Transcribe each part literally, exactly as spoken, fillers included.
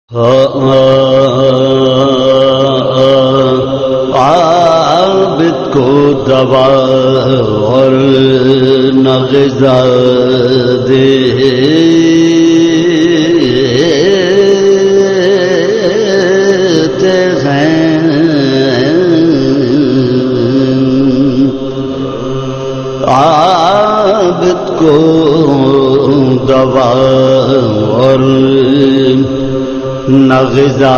عابد کو دوا اور نہ غذا دیتے ہیں، عابد کو دوا اور نہ غذا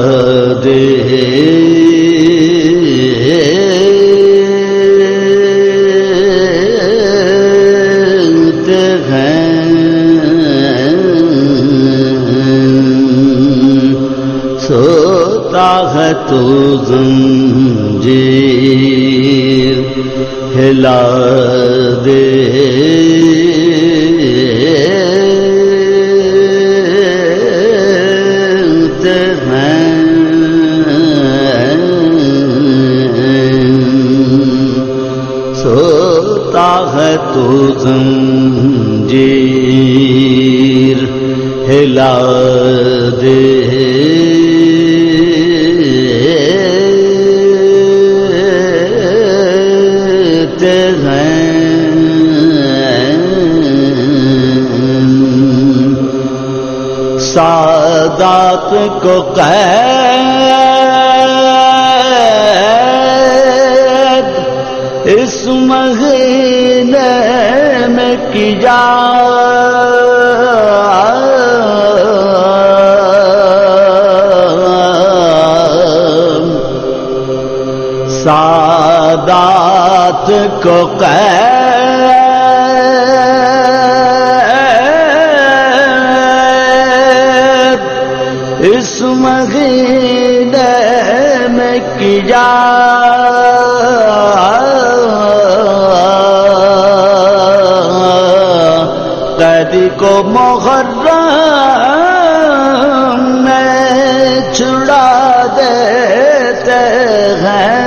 دیتے ہیں، سوتا ہے تو زنجیر ہلا دے ہے تو زنجیر ہلا دیتے ہیں، سادات کو قید اس مہینے میں کی سادات کو قید اس مہینے میں کی قیدی کو محرم میں چھڑا دیتے ہیں،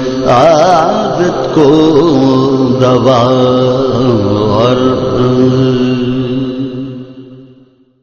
عابد کو دوا اور